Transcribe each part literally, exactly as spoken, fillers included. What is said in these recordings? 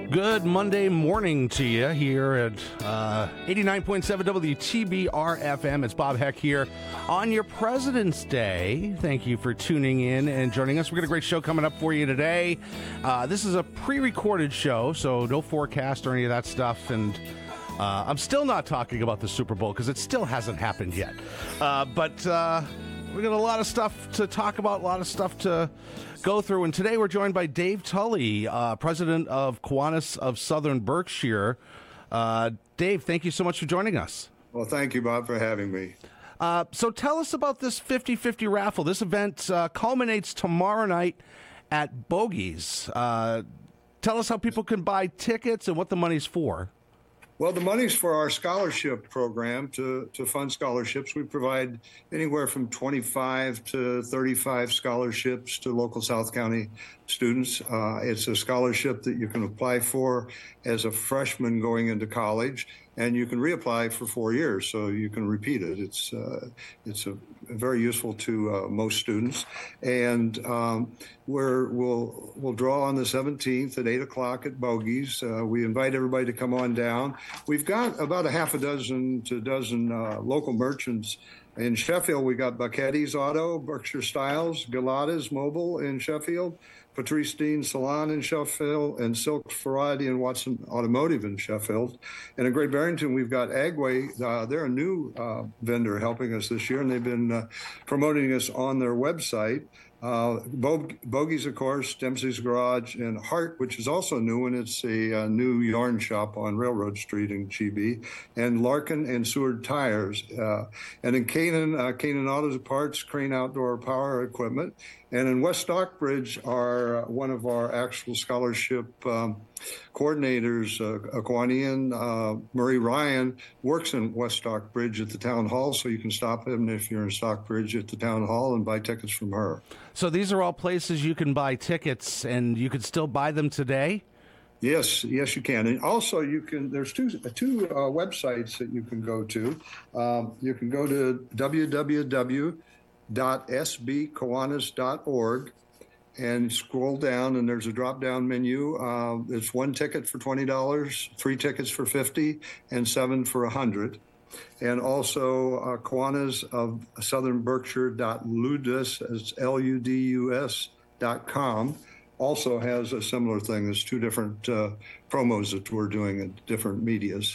Good Monday morning to you here at uh, eighty-nine point seven W T B R F M. It's Bob Heck here on your President's Day. Thank you for tuning in and joining us. We've got a great show coming up for you today. Uh, this is a pre-recorded show, so no forecast or any of that stuff. And uh, I'm still not talking about the Super Bowl because it still hasn't happened yet. Uh, but uh, we got a lot of stuff to talk about, a lot of stuff to go through. And today we're joined by Dave Tully, uh, president of Kiwanis of Southern Berkshire. Uh, Dave, thank you so much for joining us. Well, thank you, Bob, for having me. Uh, so tell us about this fifty-fifty raffle. This event uh, culminates tomorrow night at Bogies. Uh, tell us how people can buy tickets and what the money's for. Well, the money's for our scholarship program to, to fund scholarships. We provide anywhere from twenty-five to thirty-five scholarships to local South County students. Uh, it's a scholarship that you can apply for as a freshman going into college, and you can reapply for four years, so you can repeat it. It's uh, it's a, very useful to uh, most students, and um, we're, we'll we'll draw on the seventeenth at eight o'clock at Bogies. Uh, we invite everybody to come on down. We've got about a half a dozen to a dozen uh, local merchants. In Sheffield, we got Bacchetti's Auto, Berkshire Styles, Galata's Mobile in Sheffield, Patrice Dean Salon in Sheffield, and Silk Variety and Watson Automotive in Sheffield. And in Great Barrington, we've got Agway. Uh, they're a new uh, vendor helping us this year, and they've been uh, promoting us on their website. Uh, Bo- Bogies, of course, Dempsey's Garage, and Hart, which is also new, and it's a, uh new yarn shop on Railroad Street in G B, and Larkin and Seward Tires. Uh, and in Canaan, uh, Canaan Auto Parts, Crane Outdoor Power Equipment. And in West Stockbridge are uh, one of our actual scholarship um, coordinators, uh, a Kiwanian, uh, Murray Ryan, works in West Stockbridge at the town hall, so you can stop him if you're in Stockbridge at the town hall and buy tickets from her. So these are all places you can buy tickets, and you can still buy them today? Yes, yes, you can. And also, you can. There's two two uh, websites that you can go to. Um, you can go to w w w dot s b kiwanis dot org and scroll down, and there's a drop-down menu. Uh, it's one ticket for twenty dollars, three tickets for fifty dollars, and seven for one hundred dollars. And also uh, Kiwanis of Southern Berkshire dot ludus, it's L U D U S dot com, also has a similar thing. There's two different uh, promos that we're doing in different medias.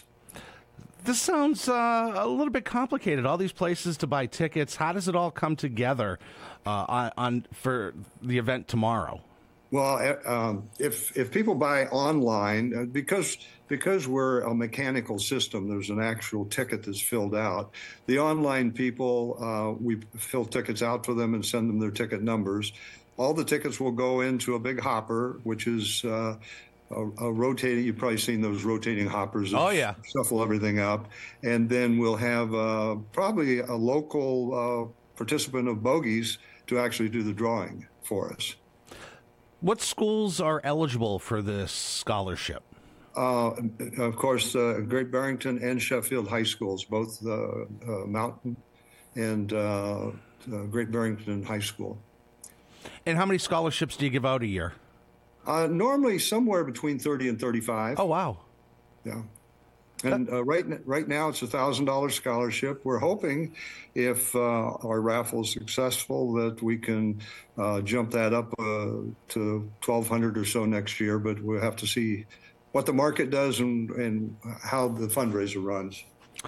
This sounds uh, a little bit complicated. All these places to buy tickets. How does it all come together uh, on, on for the event tomorrow? Well, um, if if people buy online, uh, because because we're a mechanical system, there's an actual ticket that's filled out. The online people, uh, we fill tickets out for them and send them their ticket numbers. All the tickets will go into a big hopper, which is uh, A, a rotating, you've probably seen those rotating hoppers that oh, yeah. shuffle everything up. And then we'll have uh, probably a local uh, participant of Bogies to actually do the drawing for us. What schools are eligible for this scholarship? Uh, of course, uh, Great Barrington and Sheffield high schools, both uh, uh, Mountain and uh, uh, Great Barrington High School. And how many scholarships do you give out a year? Uh, normally somewhere between thirty and thirty-five. Oh, wow. Yeah. And uh, right right now it's a one thousand dollars scholarship. We're hoping if uh, our raffle is successful that we can uh, jump that up uh, to twelve hundred dollars or so next year, but we'll have to see what the market does and, and how the fundraiser runs.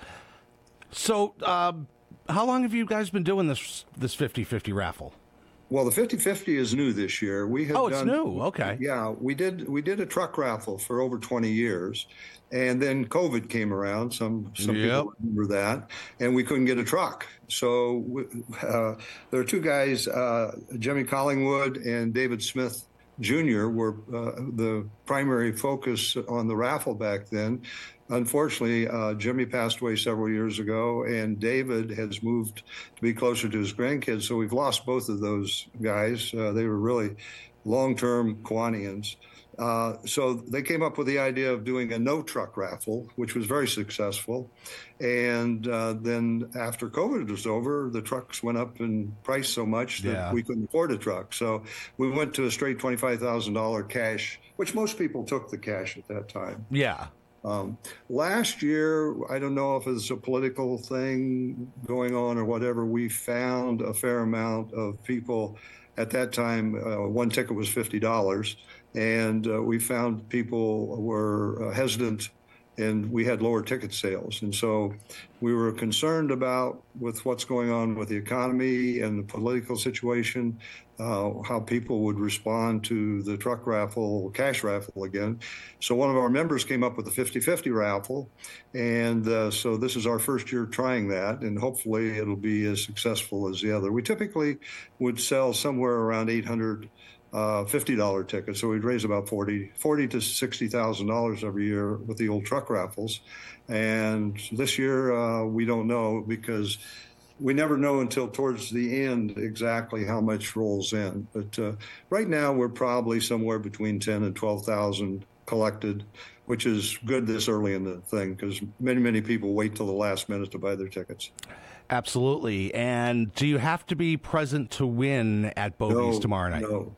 So um, how long have you guys been doing this this fifty-fifty raffle? Well, the fifty-fifty is new this year. We have oh, it's done, new. Okay. Yeah, we did we did a truck raffle for over twenty years, and then COVID came around. Some some yep. people remember that, and we couldn't get a truck. So uh, there are two guys, uh, Jimmy Collingwood and David Smith Junior were uh, the primary focus on the raffle back then. Unfortunately, uh, Jimmy passed away several years ago, and David has moved to be closer to his grandkids. So we've lost both of those guys. Uh, they were really long-term Kiwanians. Uh, so they came up with the idea of doing a no truck raffle, which was very successful. And uh, then after COVID was over, the trucks went up in price so much that Yeah. we couldn't afford a truck. So we went to a straight twenty-five thousand dollars cash, which most people took the cash at that time. Yeah. Um, last year, I don't know if it's a political thing going on or whatever, we found a fair amount of people. At that time, uh, one ticket was fifty dollars, and uh, we found people were uh, hesitant, and we had lower ticket sales. And so we were concerned about, with what's going on with the economy and the political situation, uh, how people would respond to the truck raffle, cash raffle again. So one of our members came up with a fifty-fifty raffle. And uh, so this is our first year trying that, and hopefully it'll be as successful as the other. We typically would sell somewhere around eight hundred uh, fifty dollars tickets. So we'd raise about forty, forty to sixty thousand dollars every year with the old truck raffles. And this year, uh, we don't know, because we never know until towards the end exactly how much rolls in. But uh, right now, we're probably somewhere between ten and twelve thousand collected, which is good this early in the thing, because many, many people wait till the last minute to buy their tickets. Absolutely. And do you have to be present to win at Bogies No, tomorrow night? No,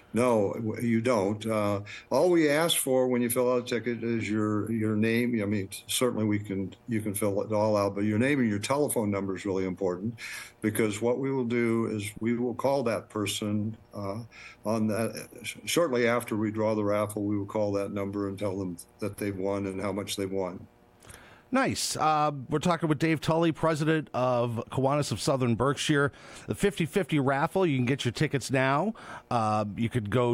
no, you don't. Uh, all we ask for when you fill out a ticket is your your name. I mean, certainly we can you can fill it all out, but your name and your telephone number is really important, because what we will do is we will call that person uh, on that shortly after we draw the raffle. We will call that number and tell them that they've won and how much they've won. Nice. Uh, we're talking with Dave Tully, president of Kiwanis of Southern Berkshire. The fifty-fifty raffle, you can get your tickets now. Uh, you could go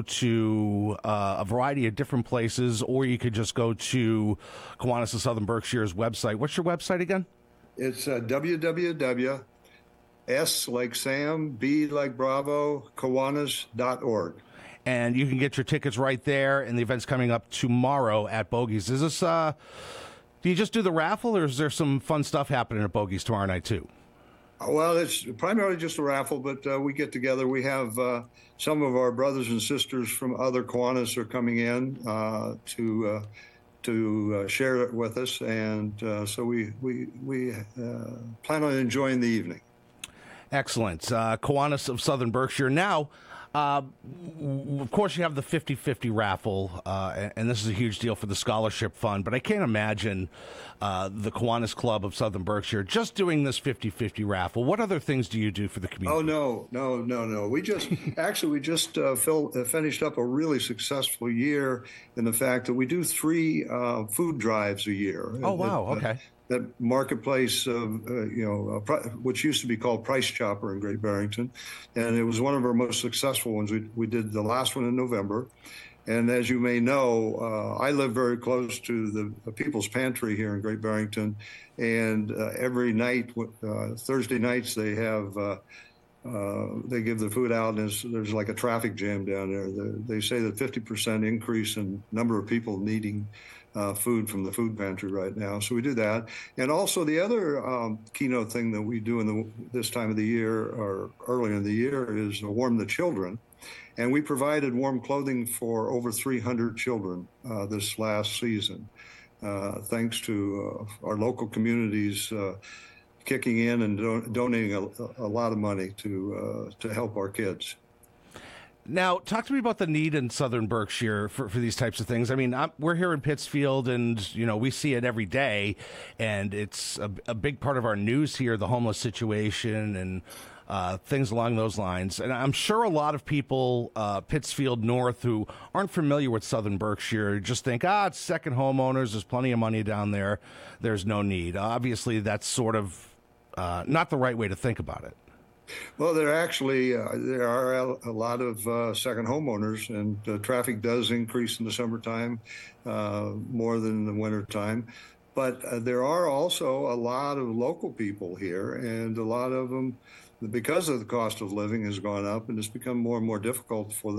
to uh, a variety of different places, or you could just go to Kiwanis of Southern Berkshire's website. What's your website again? It's uh, w w w. S like Sam, B like Bravo, Kiwanis dot org. And you can get your tickets right there, and the event's coming up tomorrow at Bogies. Is this... Uh, Do you just do the raffle, or is there some fun stuff happening at Bogies tomorrow night, too? Well, it's primarily just a raffle, but uh, we get together. We have uh, some of our brothers and sisters from other Kiwanis are coming in uh, to uh, to uh, share it with us, and uh, so we we we uh, plan on enjoying the evening. Excellent. Uh, Kiwanis of Southern Berkshire. Now, Uh, of course, you have the fifty-fifty raffle, uh, and this is a huge deal for the scholarship fund, but I can't imagine uh, the Kiwanis Club of Southern Berkshire just doing this fifty-fifty raffle. What other things do you do for the community? Oh, no, no, no, no. We just, actually, we just uh, fill, uh, finished up a really successful year in the fact that we do three uh, food drives a year. Oh, wow, That- okay. That marketplace, uh, uh, you know, uh, pri- which used to be called Price Chopper in Great Barrington, and it was one of our most successful ones. We we did the last one in November, and as you may know, uh, I live very close to the, the People's Pantry here in Great Barrington, and uh, every night, uh, Thursday nights, they have. Uh, Uh, they give the food out, and there's, there's like a traffic jam down there. They, they say that fifty percent increase in number of people needing uh, food from the food pantry right now. So we do that. And also the other um, keynote thing that we do in the, this time of the year, or earlier in the year, is Warm the Children. And we provided warm clothing for over three hundred children uh, this last season, uh, thanks to uh, our local communities uh, kicking in and don- donating a, a lot of money to uh, to help our kids. Now, talk to me about the need in Southern Berkshire for, for these types of things. I mean, I'm, we're here in Pittsfield, and, you know, we see it every day, and it's a, a big part of our news here, the homeless situation and uh, things along those lines. And I'm sure a lot of people, uh, Pittsfield North, who aren't familiar with Southern Berkshire, just think, ah, it's second homeowners, there's plenty of money down there, there's no need. Obviously, that's sort of uh, not the right way to think about it. Well, there actually uh, there are a, a lot of uh, second homeowners, and uh, traffic does increase in the summertime uh, more than the wintertime. But uh, there are also a lot of local people here, and a lot of them, because of the cost of living has gone up, and it's become more and more difficult for the,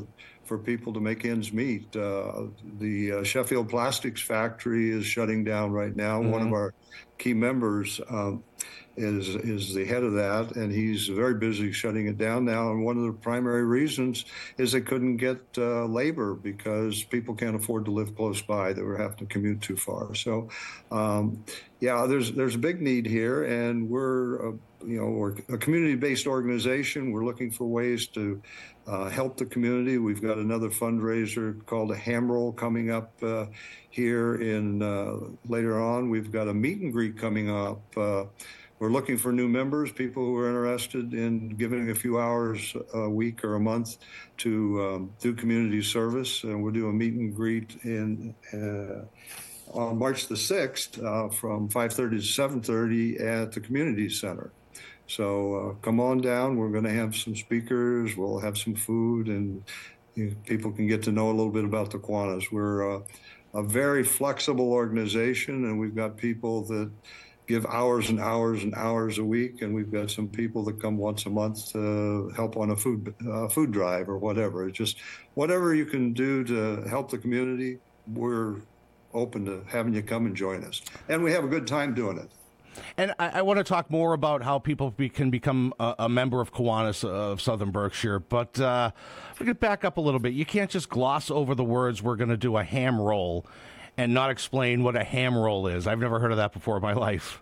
for people to make ends meet. Uh, the uh, Sheffield Plastics factory is shutting down right now. Mm-hmm. One of our key members um, is is the head of that, and he's very busy shutting it down now. And one of the primary reasons is they couldn't get uh, labor because people can't afford to live close by. They were having to commute too far. So, um, yeah, there's there's a big need here, and we're uh, you know we're a community-based organization. We're looking for ways to uh, help the community. We've got another fundraiser called a Ham Roll coming up uh, here in uh, later on. We've got a meet and greet coming up. Uh, We're looking for new members, people who are interested in giving a few hours a week or a month to um, do community service. And we'll do a meet and greet in uh, on March the sixth uh, from five thirty to seven thirty at the community center. So uh, come on down. We're going to have some speakers. We'll have some food, and you know, people can get to know a little bit about the Kiwanis. We're uh, a very flexible organization, and we've got people that give hours and hours and hours a week, and we've got some people that come once a month to help on a food uh, food drive or whatever. It's just whatever you can do to help the community, we're open to having you come and join us. And we have a good time doing it. And I, I want to talk more about how people be, can become a, a member of Kiwanis of Southern Berkshire, but uh, we could back up a little bit. You can't just gloss over the words, we're going to do a ham roll, and not explain what a ham roll is. I've never heard of that before in my life.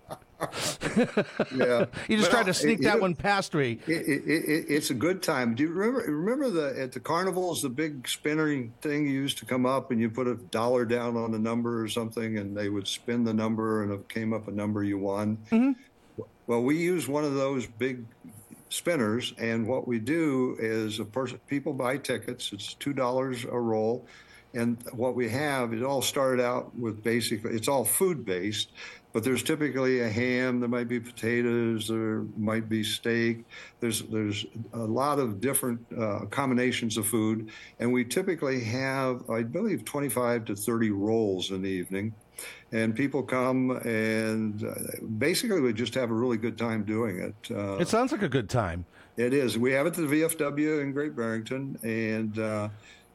Yeah, you just but tried to sneak it, that it, one past me. It, it, it, it's a good time. Do you remember? Remember the at the carnivals, the big spinning thing you used to come up, and you put a dollar down on a number or something, and they would spin the number, and it came up a number you won. Mm-hmm. Well, we use one of those big spinners, and what we do is a person people buy tickets. It's two dollars a roll. And what we have, it all started out with basically, it's all food-based, but there's typically a ham, there might be potatoes, there might be steak. There's there's a lot of different uh, combinations of food, and we typically have, I believe, twenty-five to thirty rolls in the evening. And people come, and uh, basically we just have a really good time doing it. Uh, it sounds like a good time. It is. We have it at the V F W in Great Barrington, and uh,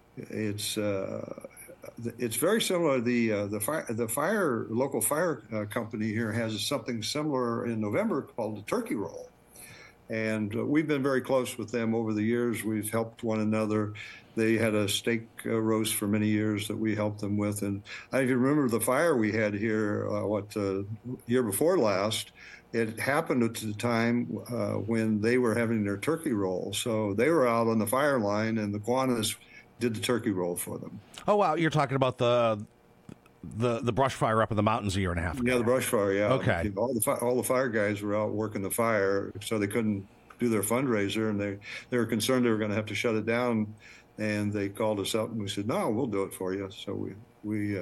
It's uh, it's very similar. The uh, the fire the fire local fire uh, company here has something similar in November called the Turkey Roll, and uh, we've been very close with them over the years. We've helped one another. They had a steak uh, roast for many years that we helped them with, and I can remember the fire we had here uh, what uh, year before last. It happened at the time uh, when they were having their turkey roll, so they were out on the fire line, and the Kiwanis did the turkey roll for them. Oh, wow. You're talking about the the the brush fire up in the mountains a year and a half ago. Yeah, the brush fire, yeah. Okay. All the, all the fire guys were out working the fire, so they couldn't do their fundraiser, and they, they were concerned they were going to have to shut it down, and they called us up, and we said, no, we'll do it for you. So we we uh,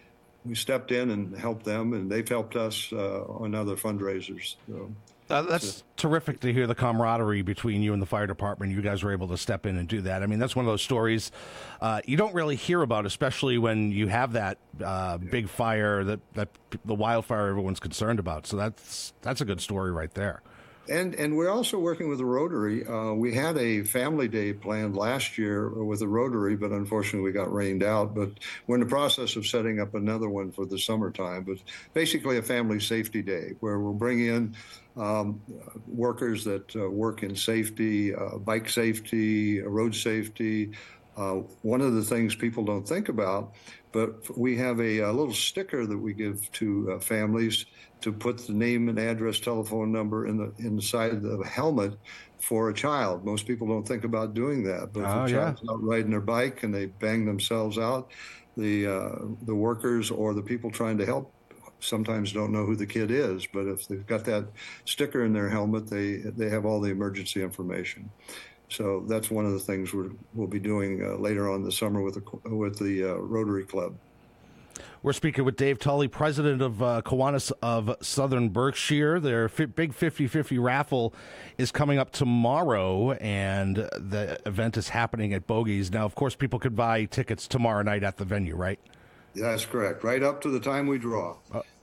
we stepped in and helped them, and they've helped us uh, on other fundraisers. So. Uh, that's terrific to hear the camaraderie between you and the fire department. You guys were able to step in and do that. I mean, that's one of those stories uh, you don't really hear about, especially when you have that uh, big fire, that, that the wildfire everyone's concerned about. So that's that's a good story right there. And and we're also working with the Rotary. Uh, we had a family day planned last year with the Rotary, but unfortunately we got rained out. But we're in the process of setting up another one for the summertime. But basically a family safety day where we'll bring in um, workers that uh, work in safety, uh, bike safety, road safety. Uh, one of the things people don't think about, but we have a, a little sticker that we give to uh, families to put the name and address, telephone number in the inside of the helmet for a child. Most people don't think about doing that, but if oh, a child's yeah. out riding their bike and they bang themselves out, the uh, the workers or the people trying to help sometimes don't know who the kid is. But if they've got that sticker in their helmet, they they have all the emergency information. So that's one of the things we're, we'll be doing uh, later on this summer with the with the uh, Rotary Club. We're speaking with Dave Tully, president of uh, Kiwanis of Southern Berkshire. Their fi- big fifty-fifty raffle is coming up tomorrow, and the event is happening at Bogies. Now, of course, people could buy tickets tomorrow night at the venue, right? That's correct. Right up to the time we draw. Uh,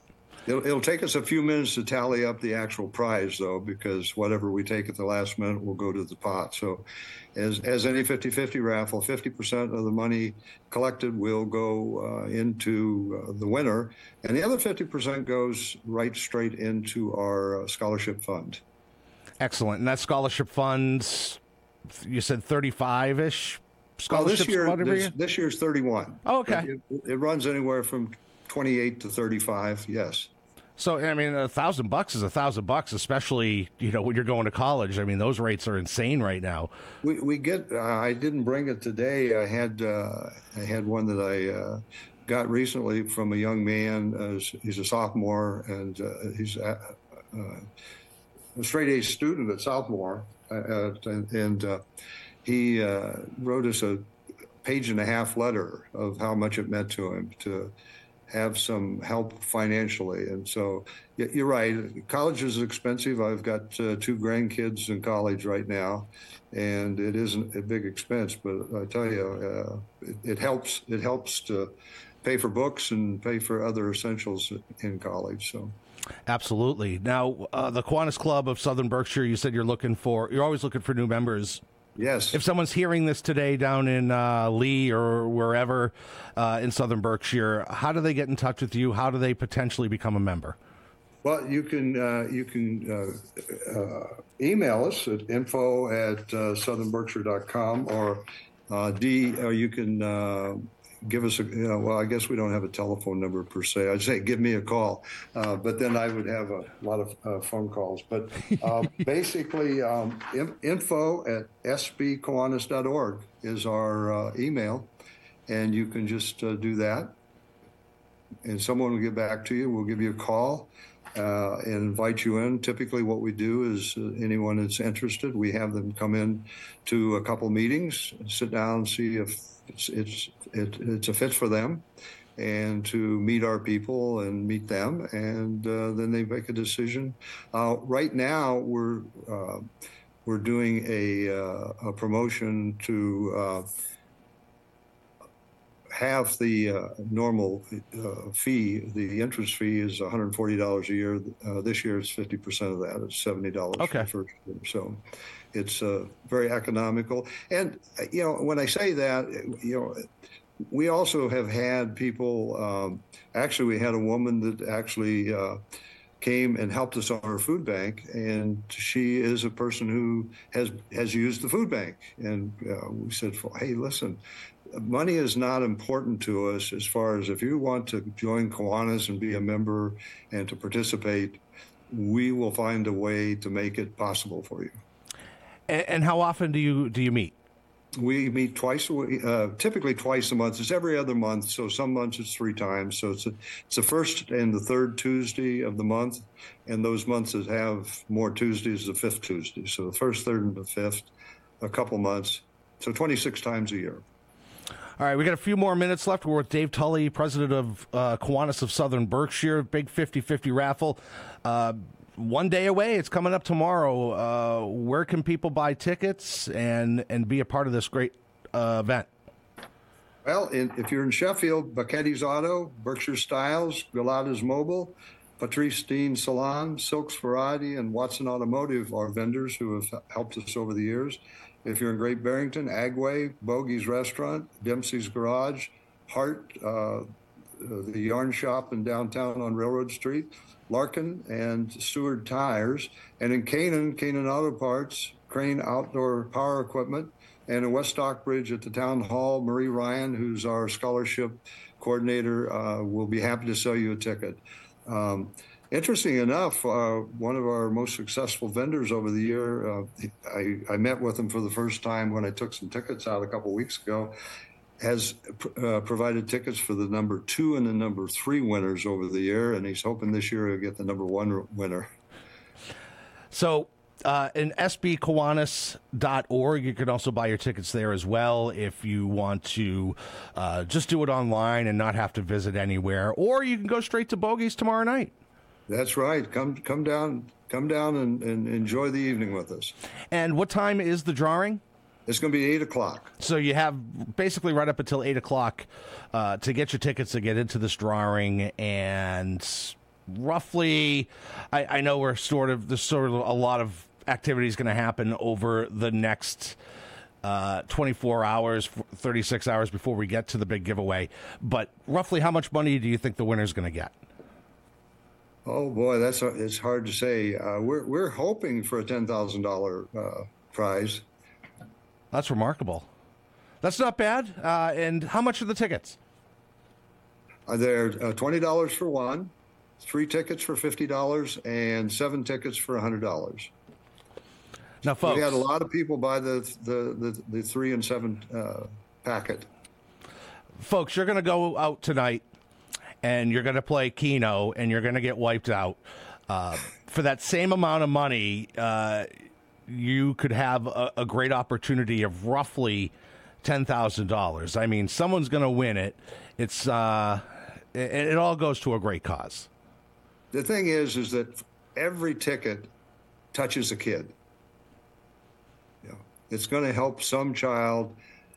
It'll, it'll take us a few minutes to tally up the actual prize, though, because whatever we take at the last minute will go to the pot. So as, as any fifty-fifty raffle, fifty percent of the money collected will go uh, into uh, the winner, and the other fifty percent goes right straight into our uh, scholarship fund. Excellent. And that scholarship fund, you said thirty-five-ish scholarships? Oh, this, year, this, this year's thirty-one. Oh, okay. It, it, it runs anywhere from twenty-eight to thirty-five, yes. So, I mean, a thousand bucks is a thousand bucks, especially, you know, when you're going to college. I mean, those rates are insane right now. We we get, uh, I didn't bring it today. I had uh, I had one that I uh, got recently from a young man. Uh, he's a sophomore, and uh, he's a, uh, a straight A student at Southmore. Uh, and and uh, he uh, wrote us a page and a half letter of how much it meant to him to have some help financially. And so you're right, college is expensive. I've got uh, two grandkids in college right now, and it isn't a big expense, but I tell you, uh, it, it helps it helps to pay for books and pay for other essentials in college. So absolutely. Now, uh, the Kiwanis Club of Southern Berkshire, you said you're looking for, you're always looking for new members. Yes. If someone's hearing this today down in uh, Lee or wherever uh, in Southern Berkshire, how do they get in touch with you? How do they potentially become a member? Well, you can uh, you can uh, uh, email us at info at uh, southern berkshire dot com, or uh, D, or you can uh, give us a, you know, well, I guess we don't have a telephone number per se. I'd say give me a call, uh, but then I would have a lot of uh, phone calls. But uh, basically, um, info at s b kiwanis dot org is our uh, email, and you can just uh, do that, and someone will get back to you. We'll give you a call uh, and invite you in. Typically, what we do is uh, anyone that's interested, we have them come in to a couple meetings, sit down, see if It's it's it, it's a fit for them, and to meet our people and meet them, and uh, then they make a decision. Uh, right now, we're uh, we're doing a uh, a promotion to uh, have the uh, normal uh, fee. The entrance fee is one hundred forty dollars a year. Uh, this year, it's fifty percent of that. It's seventy dollars okay. for the first year. So it's uh, very economical. And, you know, when I say that, you know, we also have had people, um, actually, we had a woman that actually uh, came and helped us on our food bank, and she is a person who has has used the food bank. And uh, we said, hey, listen, money is not important to us as far as if you want to join Kiwanis and be a member and to participate, we will find a way to make it possible for you. And, and how often do you do you meet? We meet twice a week, uh, typically twice a month. It's every other month, so some months it's three times. So it's a, it's the first and the third Tuesday of the month, and those months that have more Tuesdays, the fifth Tuesday. So the first, third, and the fifth, a couple months. So twenty-six times a year. All right, we got a few more minutes left. We're with Dave Tully, president of uh, Kiwanis of Southern Berkshire. Big fifty-fifty raffle. Uh, one day away. It's coming up tomorrow. Uh, where can people buy tickets and, and be a part of this great uh, event? Well, in, if you're in Sheffield, Bacchetti's Auto, Berkshire Styles, Galata's Mobile, Patrice Dean Salon, Silks Variety, and Watson Automotive are vendors who have helped us over the years. If you're in Great Barrington, Agway, Bogey's Restaurant, Dempsey's Garage, Hart, uh, the Yarn Shop in downtown on Railroad Street, Larkin and Seward Tires, and in Canaan, Canaan Auto Parts, Crane Outdoor Power Equipment, and in West Stockbridge at the Town Hall, Marie Ryan, who's our scholarship coordinator, uh, will be happy to sell you a ticket. Um, Interesting enough, uh, one of our most successful vendors over the year, uh, I, I met with him for the first time when I took some tickets out a couple of weeks ago, has uh, provided tickets for the number two and the number three winners over the year, and he's hoping this year he'll get the number one winner. So uh, in s b kiwanis dot org, you can also buy your tickets there as well if you want to uh, just do it online and not have to visit anywhere, or you can go straight to Bogey's tomorrow night. That's right. Come come down come down and, and enjoy the evening with us. And what time is the drawing? It's going to be eight o'clock. So you have basically right up until eight o'clock uh, to get your tickets to get into this drawing. And roughly, I, I know we're sort of, there's sort of a lot of activities going to happen over the next uh, twenty-four hours, thirty-six hours before we get to the big giveaway. But roughly how much money do you think the winner's going to get? Oh boy, that's it's hard to say. Uh, we're we're hoping for a ten thousand dollar uh, prize. That's remarkable. That's not bad. Uh, and how much are the tickets? Uh, they're uh, twenty dollars for one, three tickets for fifty dollars, and seven tickets for a hundred dollars. Now, folks, we had a lot of people buy the the the, the three and seven uh, packet. Folks, you're going to go out tonight, and you're going to play Keno, and you're going to get wiped out. Uh, for that same amount of money, uh, you could have a, a great opportunity of roughly ten thousand dollars. I mean, someone's going to win it. It's uh, it, it all goes to a great cause. The thing is, is that every ticket touches a kid. You know, it's going to help some child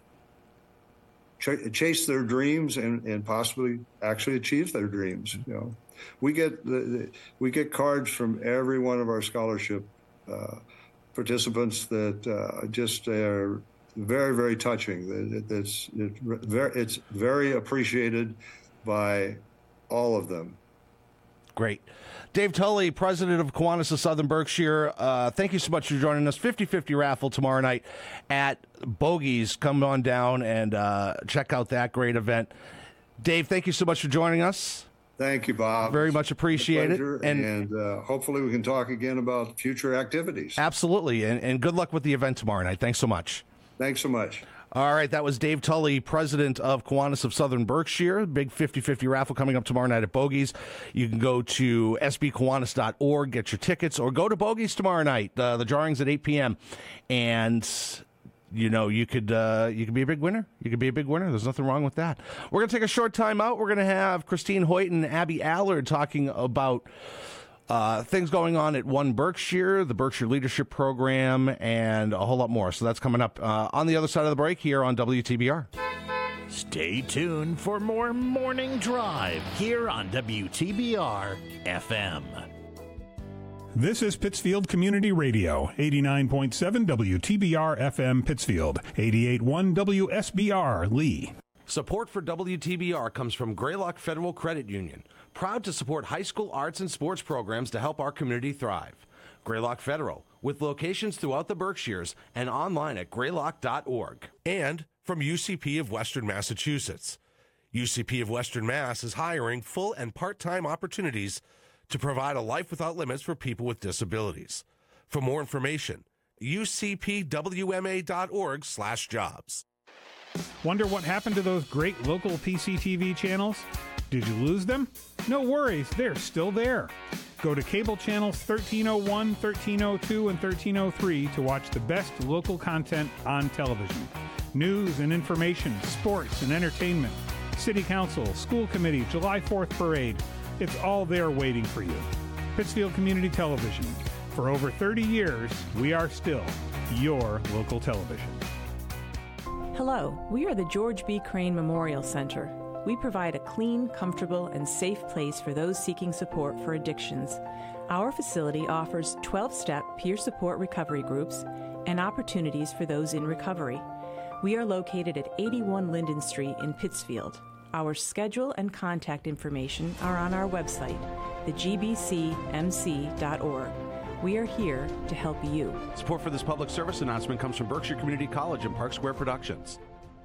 ch- chase their dreams and, and possibly actually achieve their dreams. You know, we get the, the we get cards from every one of our scholarship uh, participants that uh, just are very, very touching. It, it's it, very, it's very appreciated by all of them. Great. Dave Tully, president of Kiwanis of Southern Berkshire, uh, thank you so much for joining us. fifty-fifty raffle tomorrow night at Bogies. Come on down and uh, check out that great event. Dave, thank you so much for joining us. Thank you, Bob. Very much appreciate it. And, and uh, hopefully we can talk again about future activities. Absolutely. And, and good luck with the event tomorrow night. Thanks so much. Thanks so much. All right, that was Dave Tully, president of Kiwanis of Southern Berkshire. Big fifty-fifty raffle coming up tomorrow night at Bogies. You can go to s b kiwanis dot org, get your tickets, or go to Bogies tomorrow night. Uh, the drawing's at eight p.m. And, you know, you could uh, you could be a big winner. You could be a big winner. There's nothing wrong with that. We're going to take a short time out. We're going to have Christine Hoyt and Abby Allard talking about Uh, things going on at One Berkshire, the Berkshire Leadership Program, and a whole lot more. So that's coming up uh, on the other side of the break here on W T B R. Stay tuned for more Morning Drive here on W T B R F M. This is Pittsfield Community Radio, eighty-nine point seven W T B R F M Pittsfield, eighty-eight point one W S B R Lee. Support for W T B R comes from Greylock Federal Credit Union, proud to support high school arts and sports programs to help our community thrive. Greylock Federal, with locations throughout the Berkshires and online at greylock dot org. And from U C P of Western Massachusetts. U C P of Western Mass is hiring full and part-time opportunities to provide a life without limits for people with disabilities. For more information, u c p w m a dot org slash jobs. Wonder what happened to those great local P C T V channels? Did you lose them? No worries, they're still there. Go to cable channels thirteen oh one, thirteen oh two, and thirteen oh three to watch the best local content on television. News and information, sports and entertainment, city council, school committee, July fourth parade. It's all there waiting for you. Pittsfield Community Television. For over thirty years, we are still your local television. Hello, we are the George B. Crane Memorial Center. We provide a clean, comfortable, and safe place for those seeking support for addictions. Our facility offers twelve-step peer support recovery groups and opportunities for those in recovery. We are located at eighty-one Linden Street in Pittsfield. Our schedule and contact information are on our website, the g b c m c dot org. We are here to help you. Support for this public service announcement comes from Berkshire Community College and Park Square Productions.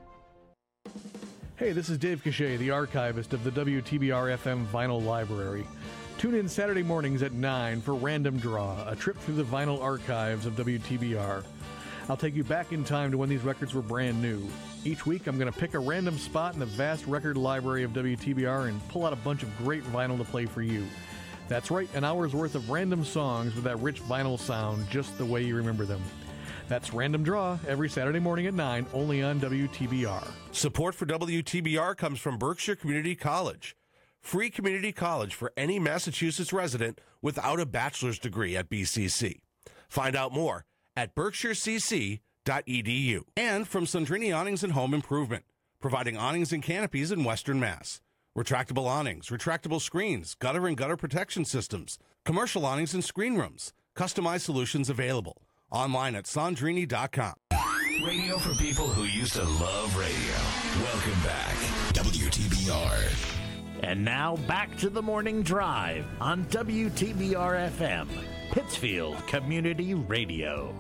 Hey, this is Dave Cachet, the archivist of the W T B R F M Vinyl Library. Tune in Saturday mornings at nine for Random Draw, a trip through the vinyl archives of W T B R. I'll take you back in time to when these records were brand new. Each week, I'm going to pick a random spot in the vast record library of W T B R and pull out a bunch of great vinyl to play for you. That's right, an hour's worth of random songs with that rich vinyl sound just the way you remember them. That's Random Draw every Saturday morning at nine, only on W T B R. Support for W T B R comes from Berkshire Community College. Free community college for any Massachusetts resident without a bachelor's degree at B C C. Find out more at berkshire c c dot e d u. And from Sandrini Awnings and Home Improvement, providing awnings and canopies in Western Mass. retractable awnings, retractable screens, gutter and gutter protection systems, commercial awnings and screen rooms, customized solutions available. Online at Sandrini dot com. Radio for people who used to love radio. Welcome back. W T B R. And now back to the morning drive on W T B R F M, Pittsfield Community Radio.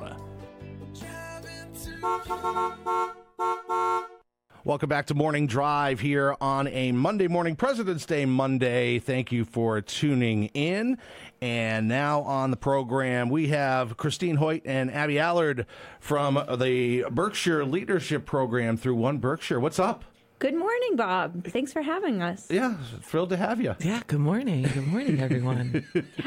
Welcome back to Morning Drive here on a Monday morning, President's Day Monday. Thank you for tuning in. And now on the program, we have Christine Hoyt and Abby Allard from the Berkshire Leadership Program through One Berkshire. What's up? Good morning, Bob. Thanks for having us. Yeah, thrilled to have you. Yeah, good morning. Good morning, everyone.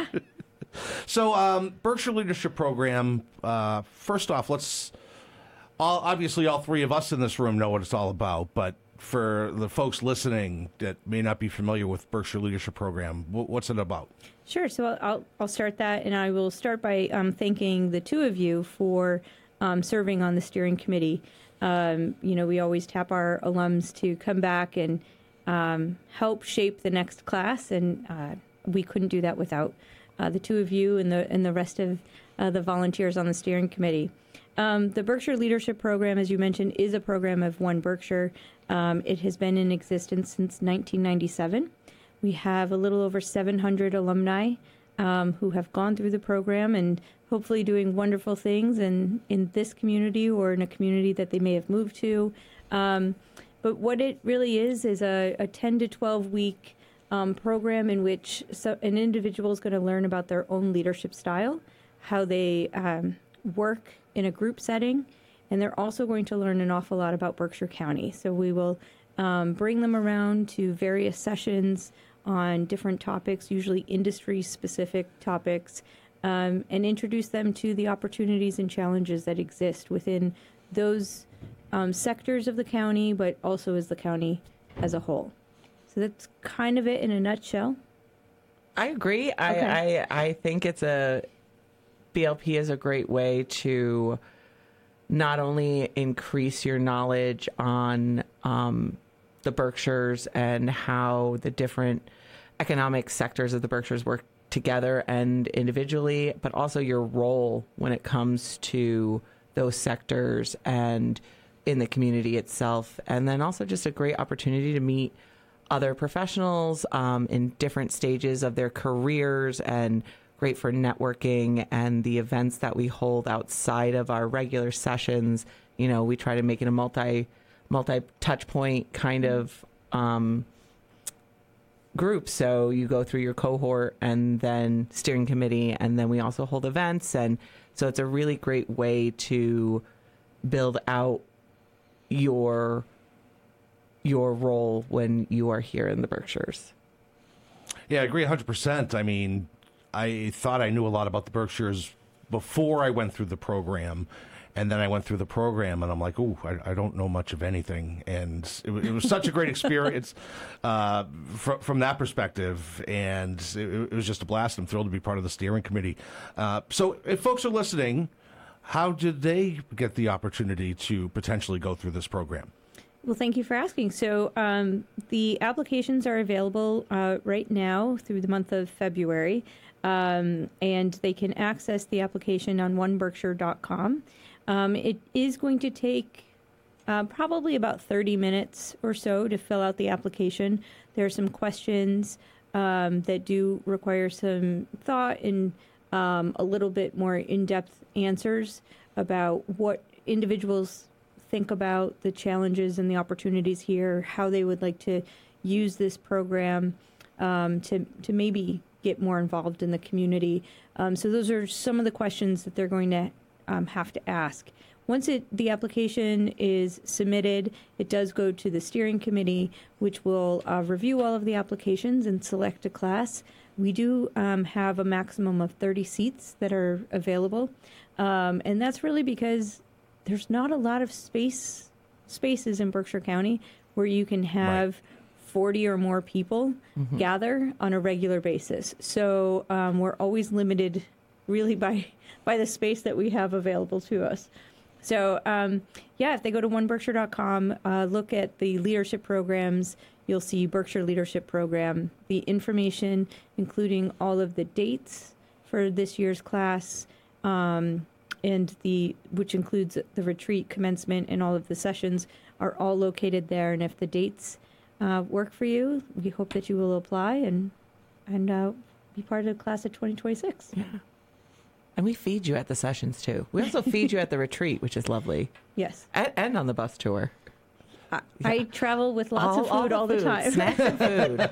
So, um, Berkshire Leadership Program, uh, first off, let's... All, obviously, all three of us in this room know what it's all about, but for the folks listening that may not be familiar with Berkshire Leadership Program, w- what's it about? Sure. So I'll I'll start that, and I will start by um, thanking the two of you for um, serving on the steering committee. Um, you know, we always tap our alums to come back and um, help shape the next class, and uh, we couldn't do that without uh, the two of you and the and the rest of uh, the volunteers on the steering committee. Um, the Berkshire Leadership Program, as you mentioned, is a program of One Berkshire. Um, it has been in existence since nineteen ninety-seven. We have a little over seven hundred alumni um, who have gone through the program and hopefully doing wonderful things in, in this community or in a community that they may have moved to. Um, but what it really is is a, a ten to twelve week um, program in which so, an individual is going to learn about their own leadership style, how they um, work in a group setting, and they're also going to learn an awful lot about Berkshire County. So we will um, bring them around to various sessions on different topics, usually industry-specific topics, um, and introduce them to the opportunities and challenges that exist within those um, sectors of the county, but also as the county as a whole. So that's kind of it in a nutshell. I agree. I, Okay. I I think it's a B L P is a great way to not only increase your knowledge on um, the Berkshires and how the different economic sectors of the Berkshires work together and individually, but also your role when it comes to those sectors and in the community itself. And then also just a great opportunity to meet other professionals um, in different stages of their careers, and great for networking and the events that we hold outside of our regular sessions. You know, we try to make it a multi, multi touch point kind of um, group. So you go through your cohort and then steering committee, and then we also hold events. And so it's a really great way to build out your your role when you are here in the Berkshires. Yeah, I agree one hundred percent. I mean, I thought I knew a lot about the Berkshires before I went through the program, and then I went through the program, and I'm like, ooh, I, I don't know much of anything. And it, it was such a great experience uh, fr- from that perspective, and it, it was just a blast. I'm thrilled to be part of the steering committee. Uh, so if folks are listening, how did they get the opportunity to potentially go through this program? Well, thank you for asking. So um, the applications are available uh, right now through the month of February, um, and they can access the application on one berkshire dot com. Um, it is going to take uh, probably about thirty minutes or so to fill out the application. There are some questions um, that do require some thought and um, a little bit more in-depth answers about what individuals think about the challenges and the opportunities here, how they would like to use this program um, to to maybe get more involved in the community. Um, so those are some of the questions that they're going to um, have to ask. Once it the application is submitted, it does go to the steering committee, which will uh, review all of the applications and select a class. We do um, have a maximum of thirty seats that are available, um, and that's really because there's not a lot of space spaces in Berkshire County where you can have right. forty or more people mm-hmm. gather on a regular basis. So um, we're always limited really by by the space that we have available to us. So, um, yeah, if they go to one berkshire dot com, uh, look at the leadership programs, you'll see Berkshire Leadership Program, the information, including all of the dates for this year's class, um, and the which includes the retreat commencement and all of the sessions are all located there. And if the dates uh, work for you, we hope that you will apply and and uh, be part of the class of twenty twenty-six. Yeah. And we feed you at the sessions, too. We also feed you at the retreat, which is lovely. Yes. And, and on the bus tour. I, yeah. I travel with lots all, of food all, all the, the food, time. Snacks and food.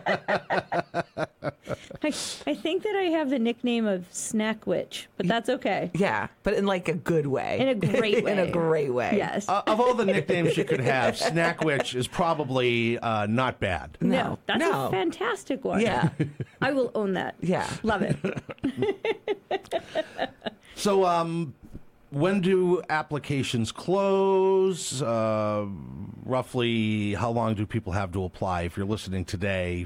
I, I think that I have the nickname of Snack Witch, but that's okay. Yeah, but in like a good way. In a great way. in a great way. Yes. Uh, of all the nicknames you could have, Snack Witch is probably uh, not bad. No, No, that's no. a fantastic one. Yeah. I will own that. Yeah. Love it. So, um, when do applications close? Uh, roughly, how long do people have to apply? If you're listening today,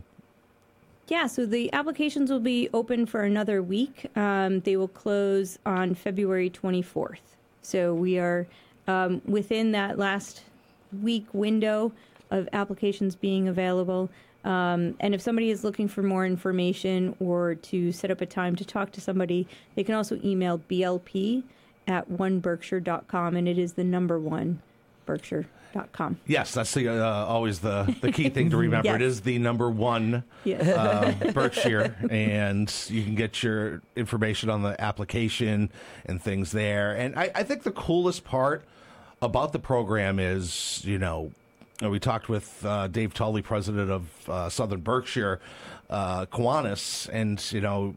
Yeah, so the applications will be open for another week. Um, they will close on February twenty-fourth. So we are um, within that last week window of applications being available. Um, and if somebody is looking for more information or to set up a time to talk to somebody, they can also email B L P at one berkshire dot com, and it is the number one berkshire dot com. yes, that's the, uh, always the, the key thing to remember. Yes. It is the number one Yes. uh, Berkshire, and you can get your information on the application and things there. And I, I think the coolest part about the program is, you know, we talked with uh, Dave Tully, president of uh, Southern Berkshire, uh, Kiwanis, and, you know,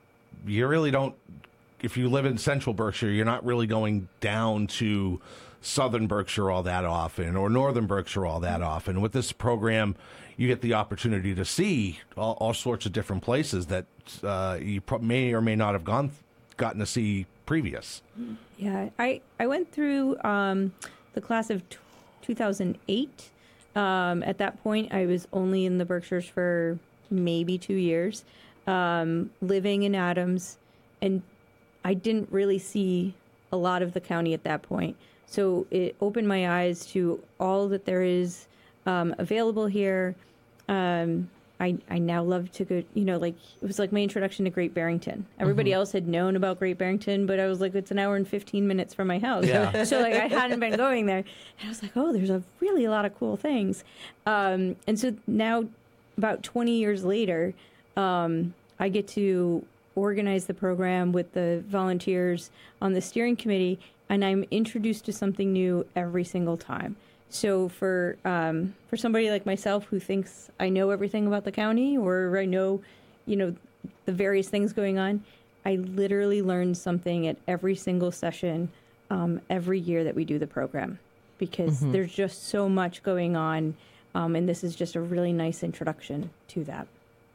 you really don't, if you live in Central Berkshire, you're not really going down to Southern Berkshire all that often or Northern Berkshire all that often. With this program, you get the opportunity to see all, all sorts of different places that uh, you pro- may or may not have gone gotten to see previous. Yeah, I, I went through um, the class of t- two thousand eight. Um, at that point, I was only in the Berkshires for maybe two years, um, living in Adams, and I didn't really see a lot of the county at that point. So it opened my eyes to all that there is um, available here. Um, I, I now love to go, you know, like it was like my introduction to Great Barrington. Everybody mm-hmm. else had known about Great Barrington, but I was like, it's an hour and fifteen minutes from my house. Yeah. So like I hadn't been going there. And I was like, oh, there's a really a lot of cool things. Um, and so now about twenty years later, um, I get to organize the program with the volunteers on the steering committee, and I'm introduced to something new every single time. So for um, for somebody like myself who thinks I know everything about the county or I know, you know, the various things going on, I literally learn something at every single session um, every year that we do the program because mm-hmm. there's just so much going on, um, and this is just a really nice introduction to that.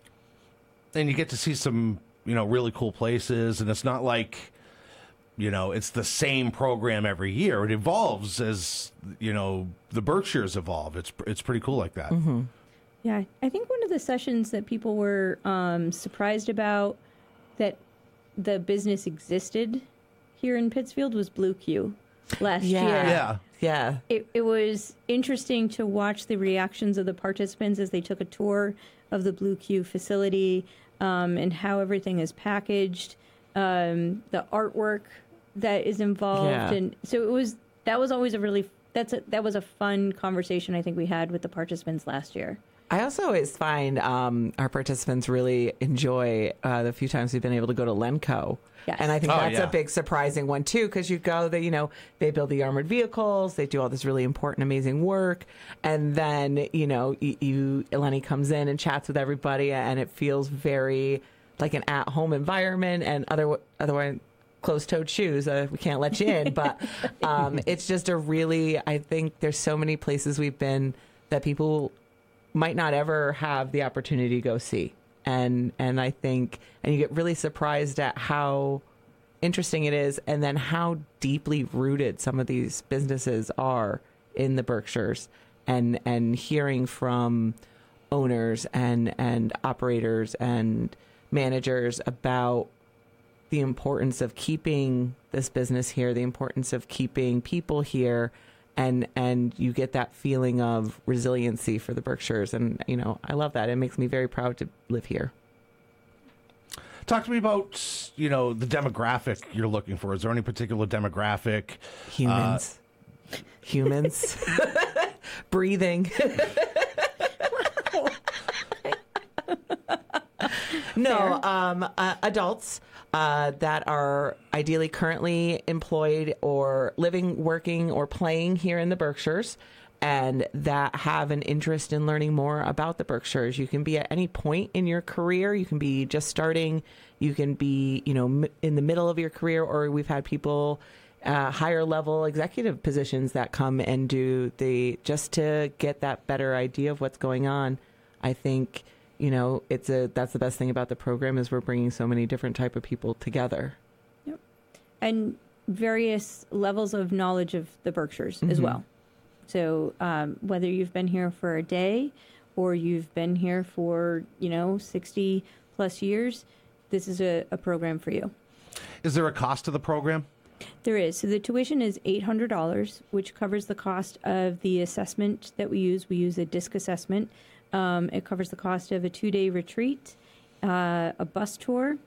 And you get to see some, you know, really cool places, and it's not like, you know, it's the same program every year. It evolves as, you know, the Berkshires evolve. It's it's pretty cool like that. Mm-hmm. Yeah, I think one of the sessions that people were um, surprised about that the business existed here in Pittsfield was Blue Q last yeah. year. Yeah. Yeah. It, it was interesting to watch the reactions of the participants as they took a tour of the Blue Q facility um, and how everything is packaged, um, the artwork that is involved. Yeah. And so it was, that was always a really, that's a, that was a fun conversation I think we had with the participants last year. I also always find um, our participants really enjoy uh, the few times we've been able to go to Lenco. Yes. And I think Oh, that's yeah. a big surprising one, too, because you go, they, you know, they build the armored vehicles, they do all this really important, amazing work. And then, you know, you, you Lenny comes in and chats with everybody, and it feels very like an at-home environment. And other, otherwise, closed-toed shoes, uh, we can't let you in. But um, it's just a really, I think there's so many places we've been that people might not ever have the opportunity to go see. And and I think, and you get really surprised at how interesting it is, and then how deeply rooted some of these businesses are in the Berkshires, and and hearing from owners and and operators and managers about the importance of keeping this business here, the importance of keeping people here, and and you get that feeling of resiliency for the Berkshires. And, you know, I love that. It makes me very proud to live here. Talk to me about, you know, the demographic you're looking for. Is there any particular demographic? Humans. Uh, Humans. Breathing. No, um, uh, adults uh, that are ideally currently employed or living, working, or playing here in the Berkshires, and that have an interest in learning more about the Berkshires. You can be at any point in your career. You can be just starting. You can be, you know, m- in the middle of your career, or we've had people uh, higher level executive positions that come and do the just to get that better idea of what's going on. I think, you know, it's a that's the best thing about the program is we're bringing so many different type of people together. Yep. And various levels of knowledge of the Berkshires mm-hmm. as well. So um, whether you've been here for a day or you've been here for, you know, sixty plus years, this is a, a program for you. Is there a cost to the program? There is. So the tuition is eight hundred dollars, which covers the cost of the assessment that we use. We use a DISC assessment. Um, it covers the cost of a two-day retreat, uh, a bus tour,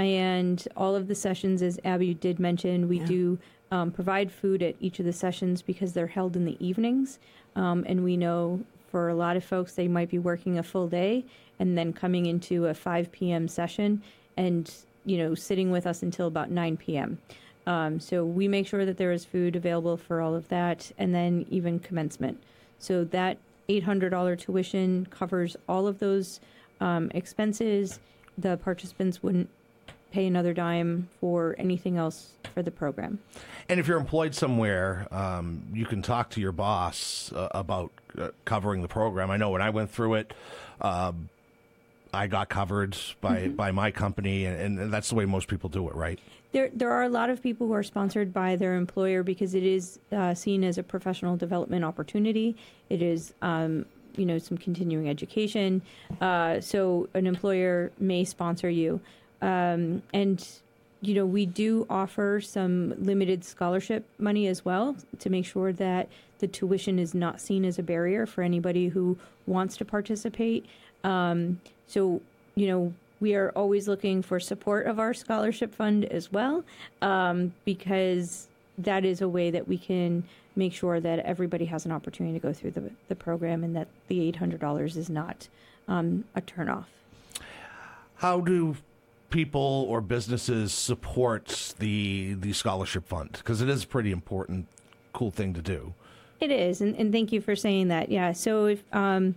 and all of the sessions, as Abby did mention, we yeah. do um, provide food at each of the sessions because they're held in the evenings. Um, and we know for a lot of folks, they might be working a full day and then coming into a five p.m. session and, you know, sitting with us until about nine p.m. Um, so we make sure that there is food available for all of that, and then even commencement. So that eight hundred dollars tuition covers all of those um, expenses. The participants wouldn't pay another dime for anything else for the program. And if you're employed somewhere, um, you can talk to your boss uh, about uh, covering the program. I know when I went through it, um, I got covered by, mm-hmm. by my company, and, and that's the way most people do it, right? There there are a lot of people who are sponsored by their employer because it is uh, seen as a professional development opportunity. It is, um, you know, some continuing education. Uh, so an employer may sponsor you. Um, and, you know, we do offer some limited scholarship money as well to make sure that the tuition is not seen as a barrier for anybody who wants to participate. Um, so, you know, we are always looking for support of our scholarship fund as well, um, because that is a way that we can make sure that everybody has an opportunity to go through the, the program and that the eight hundred dollars is not um, a turnoff. How do people or businesses support the the scholarship fund? Because it is a pretty important, cool thing to do. It is, and, and thank you for saying that. Yeah, so if um,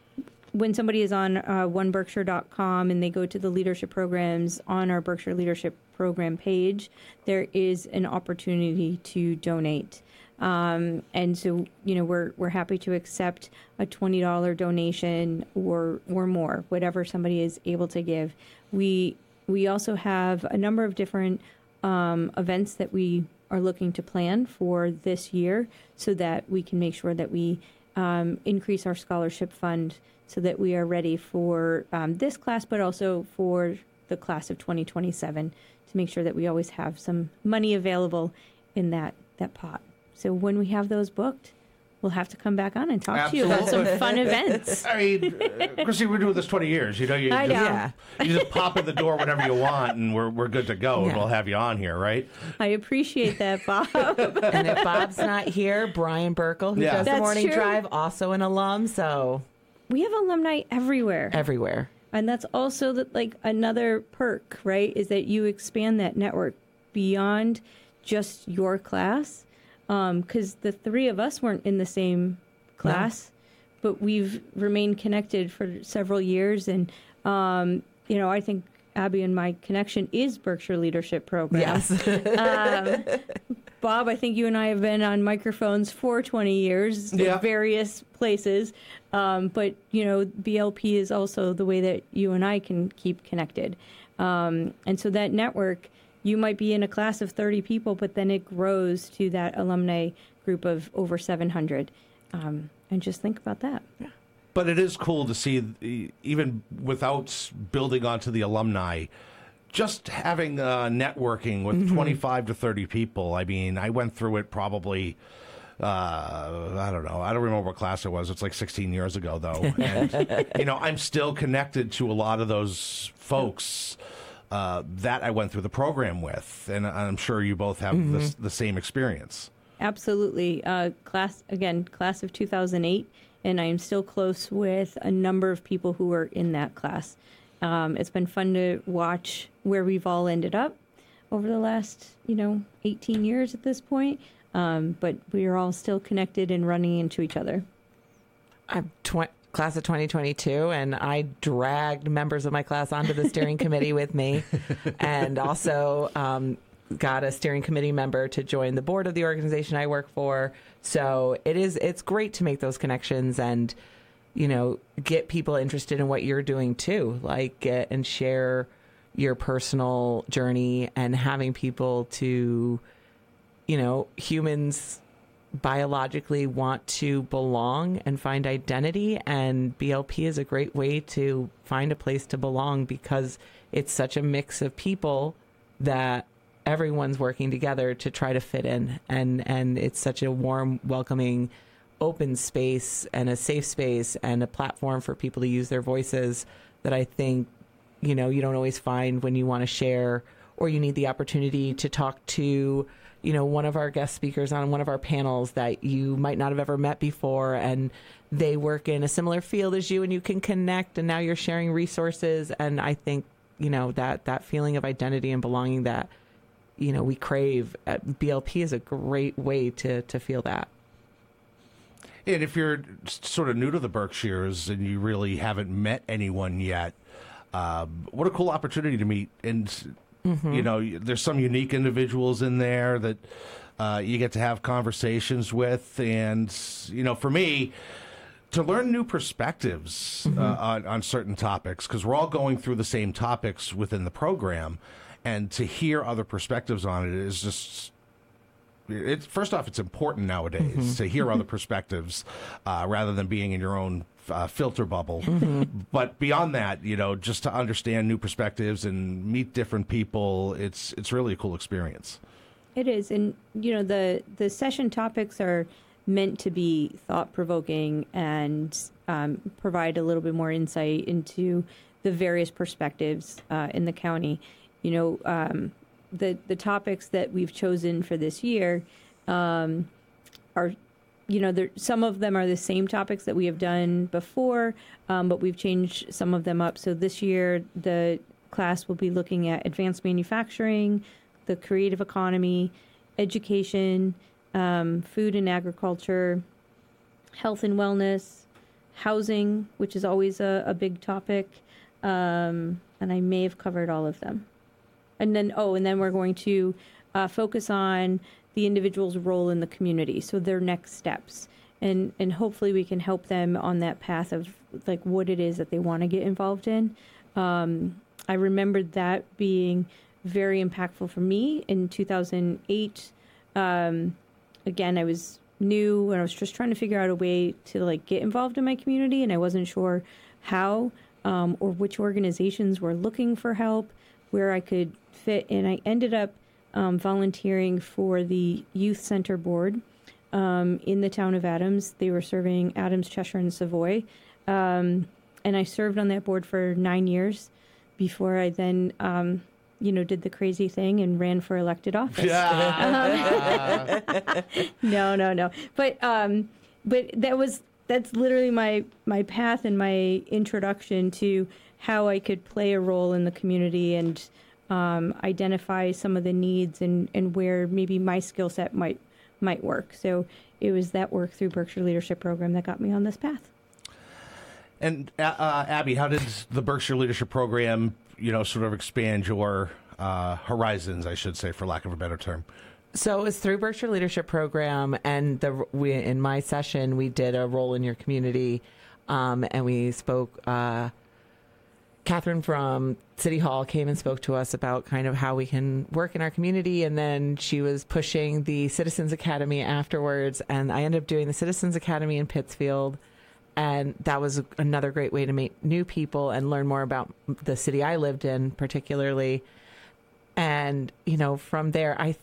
when somebody is on uh, one berkshire dot com and they go to the leadership programs on our Berkshire Leadership Program page, there is an opportunity to donate. Um, and so, you know, we're we're happy to accept a twenty dollars donation or or more, whatever somebody is able to give. We we also have a number of different um, events that we are looking to plan for this year so that we can make sure that we um, increase our scholarship fund so that we are ready for um, this class, but also for the class of twenty twenty-seven to make sure that we always have some money available in that, that pot. So when we have those booked, we'll have to come back on and talk Absolutely. to you about some fun events. I mean, uh, Chrissy, we're doing this twenty years. You know, you, I just, know. Yeah. you just pop in the door whenever you want, and we're we're good to go, yeah. and we'll have you on here, right? I appreciate that, Bob. And if Bob's not here, Brian Burkle, who Yeah. does That's the morning true. drive, also an alum, so We have alumni everywhere. everywhere. And that's also the, like another perk, right? Is that you expand that network beyond just your class. Because um, the three of us weren't in the same class, no. but we've remained connected for several years. And, um, you know, I think Abby and my connection is Berkshire Leadership Program. Yes. um, Bob, I think you and I have been on microphones for twenty years Yeah. at various places. Um, but, you know, B L P is also the way that you and I can keep connected. Um, and so that network, you might be in a class of thirty people, but then it grows to that alumni group of over seven hundred. Um, and just think about that. Yeah. But it is cool to see, even without building onto the alumni, just having uh, networking with mm-hmm. twenty-five to thirty people. I mean, I went through it probably, uh, I don't know. I don't remember what class it was. It's like sixteen years ago, though. And, you know, I'm still connected to a lot of those folks uh, that I went through the program with. And I'm sure you both have mm-hmm. this, the same experience. Absolutely. Uh, class, again, class of two thousand eight. And I am still close with a number of people who were in that class. Um, it's been fun to watch where we've all ended up over the last, you know, eighteen years at this point. Um, but we are all still connected and running into each other. I'm tw- class of twenty twenty-two, and I dragged members of my class onto the steering committee with me, and also um, got a steering committee member to join the board of the organization I work for. So it is it's great to make those connections and, you know, get people interested in what you're doing too, like get and share your personal journey, and having people to, you know, humans biologically want to belong and find identity, and B L P is a great way to find a place to belong because it's such a mix of people that everyone's working together to try to fit in, and and it's such a warm, welcoming, open space and a safe space and a platform for people to use their voices that I think, you know, you don't always find when you want to share, or you need the opportunity to talk to, you know, one of our guest speakers on one of our panels that you might not have ever met before, and they work in a similar field as you, and you can connect, and now you're sharing resources. And I think, you know, that that feeling of identity and belonging that, you know, we crave at B L P is a great way to to feel that. And if you're sort of new to the Berkshires and you really haven't met anyone yet, uh, what a cool opportunity to meet. And, mm-hmm. you know, there's some unique individuals in there that uh, you get to have conversations with. And, you know, for me, to learn new perspectives mm-hmm. uh, on, on certain topics, because we're all going through the same topics within the program, and to hear other perspectives on it is just... It's, first off, it's important nowadays mm-hmm. to hear other perspectives uh, rather than being in your own uh, filter bubble. Mm-hmm. But beyond that, you know, just to understand new perspectives and meet different people, it's it's really a cool experience. It is. And, you know, the, the session topics are meant to be thought-provoking and um, provide a little bit more insight into the various perspectives uh, in the county. You know, um, the the topics that we've chosen for this year um, are, you know, there, some of them are the same topics that we have done before, um, but we've changed some of them up. So this year, the class will be looking at advanced manufacturing, the creative economy, education, um, food and agriculture, health and wellness, housing, which is always a, a big topic, um, and I may have covered all of them. And then, oh, and then we're going to uh, focus on the individual's role in the community, so their next steps. And and hopefully we can help them on that path of, like, what it is that they want to get involved in. Um, I remembered that being very impactful for me in two thousand eight. Um, again, I was new, and I was just trying to figure out a way to, like, get involved in my community, and I wasn't sure how um, or which organizations were looking for help, where I could fit. And I ended up um, volunteering for the Youth Center Board um, in the town of Adams. They were serving Adams, Cheshire, and Savoy. Um, and I served on that board for nine years before I then, um, you know, did the crazy thing and ran for elected office. Yeah. um, no, no, no. But um, but that was that's literally my, my path and my introduction to how I could play a role in the community and um, identify some of the needs and, and where maybe my skill set might might work. So it was that work through Berkshire Leadership Program that got me on this path. And uh, Abby, how did the Berkshire Leadership Program, you know, sort of expand your uh, horizons, I should say, for lack of a better term? So it was through Berkshire Leadership Program, and the we in my session we did a role in your community, um, and we spoke. Uh, Catherine from City Hall came and spoke to us about kind of how we can work in our community, and then she was pushing the Citizens Academy afterwards, and I ended up doing the Citizens Academy in Pittsfield, and that was another great way to meet new people and learn more about the city I lived in particularly. And, you know, from there, I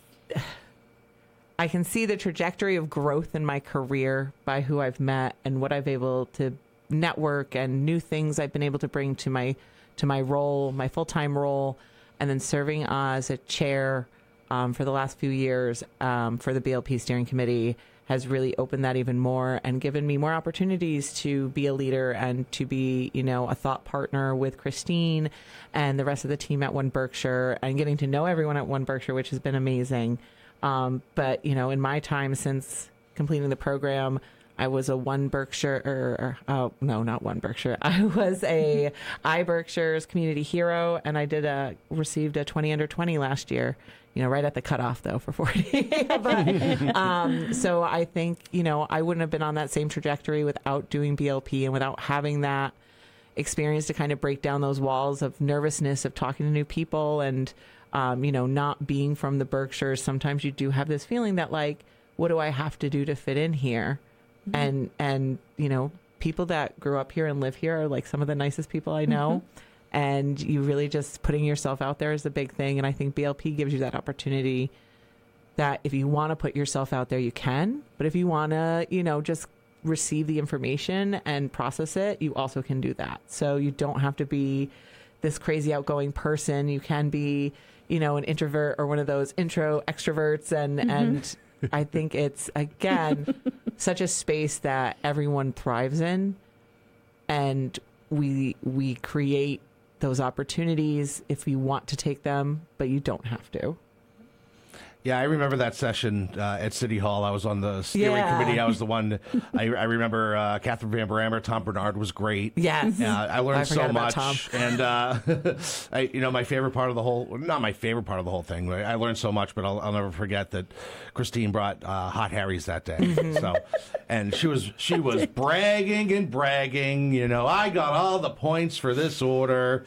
I can see the trajectory of growth in my career by who I've met and what I've able to network and new things I've been able to bring to my to my role, my full-time role, and then serving as a chair um, for the last few years um, for the B L P Steering Committee has really opened that even more and given me more opportunities to be a leader and to be, you know, a thought partner with Christine and the rest of the team at One Berkshire and getting to know everyone at One Berkshire, which has been amazing. Um, but, you know, in my time since completing the program, I was a One Berkshire, or, or oh, no, not One Berkshire. I was a iBerkshire's community hero, and I did a, received a twenty under twenty last year, you know, right at the cutoff, though, for forty. but, um, so I think, you know, I wouldn't have been on that same trajectory without doing B L P and without having that experience to kind of break down those walls of nervousness of talking to new people and, um, you know, not being from the Berkshires. Sometimes you do have this feeling that, like, what do I have to do to fit in here? Mm-hmm. And, and, you know, people that grew up here and live here are like some of the nicest people I know. Mm-hmm. And you really just putting yourself out there is the big thing. And I think B L P gives you that opportunity that if you want to put yourself out there, you can. But if you want to, you know, just receive the information and process it, you also can do that. So you don't have to be this crazy outgoing person. You can be, you know, an introvert or one of those intro extroverts. And, mm-hmm. and I think it's, again, such a space that everyone thrives in. And we we create those opportunities if you want to take them, but you don't have to. Yeah, I remember that session uh, at City Hall. I was on the steering Yeah. committee. I was the one. I, I remember uh, Catherine Van Brammer, Tom Bernard was great. Yes. Uh, I learned I so forgot about much. Tom. And, uh, I, you know, my favorite part of the whole, not my favorite part of the whole thing, but I learned so much, but I'll, I'll never forget that Christine brought uh, Hot Harry's that day. Mm-hmm. So, and she was, she was bragging and bragging, you know, I got all the points for this order.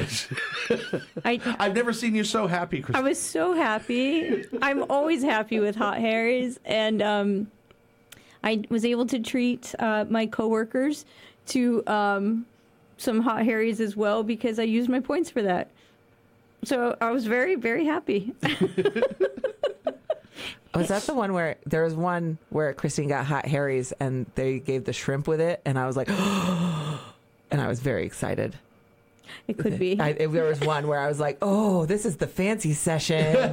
I, I've never seen you so happy, I Christine. was so happy. I'm always happy with Hot Harry's, and um, I was able to treat uh, my coworkers to um, some Hot Harry's as well because I used my points for that. So I was very, very happy. Was that the one where there was one where Christine got Hot Harry's and they gave the shrimp with it, and I was like, and I was very excited. It could be. I, there was one where I was like, oh, this is the fancy session.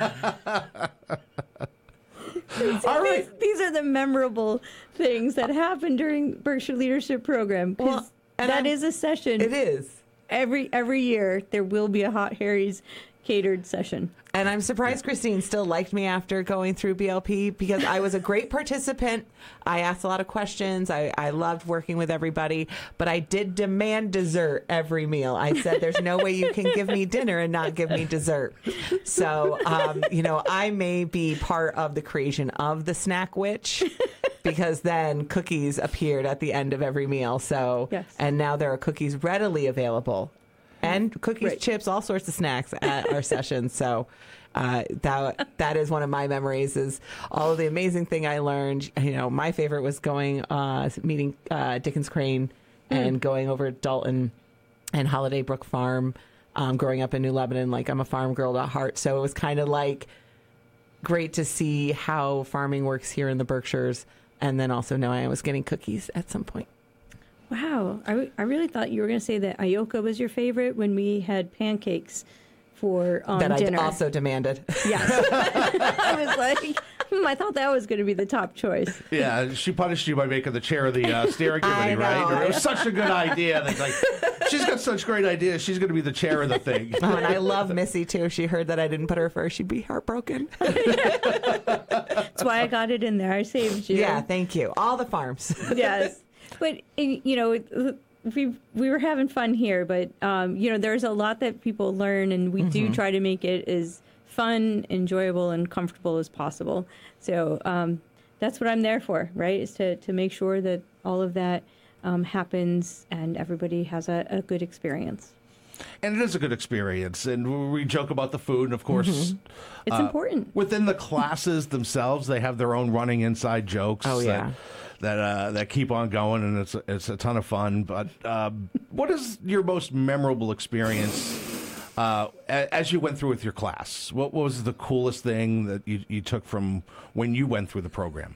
All right. These, these are the memorable things that happen during Berkshire Leadership Program. 'Cause Well, and that I'm- is a session. It is. Every every year there will be a Hot Harry's catered session. And I'm surprised Christine still liked me after going through B L P because I was a great participant. I asked a lot of questions. I, I loved working with everybody, but I did demand dessert every meal. I said, there's no way you can give me dinner and not give me dessert. So, um, you know, I may be part of the creation of the snack witch because then cookies appeared at the end of every meal. So, Yes. and now there are cookies readily available. And cookies, Right. chips, all sorts of snacks at our sessions. So uh, that that is one of my memories. Is all of the amazing thing I learned. You know, my favorite was going uh, meeting uh, Dickens Crane and Mm. going over Dalton and Holiday Brook Farm. Um, growing up in New Lebanon, like I'm a farm girl at heart, so it was kind of like great to see how farming works here in the Berkshires, and then also knowing I was getting cookies at some point. Wow. I, w- I really thought you were going to say that Ioka was your favorite when we had pancakes for um, that dinner. I also demanded. Yes. I was like, hmm, I thought that was going to be the top choice. Yeah, she punished you by making the chair of the uh, steering committee, I know. right? It was such a good idea. That, like, she's got such great ideas. She's going to be the chair of the thing. Oh, and I love Missy, too. If she heard that I didn't put her first, she'd be heartbroken. That's why I got it in there. I saved you. Yeah, thank you. All the farms. Yes. But, you know, we we were having fun here, but, um, you know, there's a lot that people learn, and we mm-hmm. do try to make it as fun, enjoyable, and comfortable as possible. So um, that's what I'm there for, right, is to, to make sure that all of that um, happens and everybody has a, a good experience. And it is a good experience. And we joke about the food, and of course, mm-hmm. it's uh, important. Within the classes themselves, they have their own running inside jokes. Oh, yeah. That that, uh, that keep on going, and it's it's a ton of fun. But uh, what is your most memorable experience Uh, a- as you went through with your class, what was the coolest thing that you, you took from when you went through the program?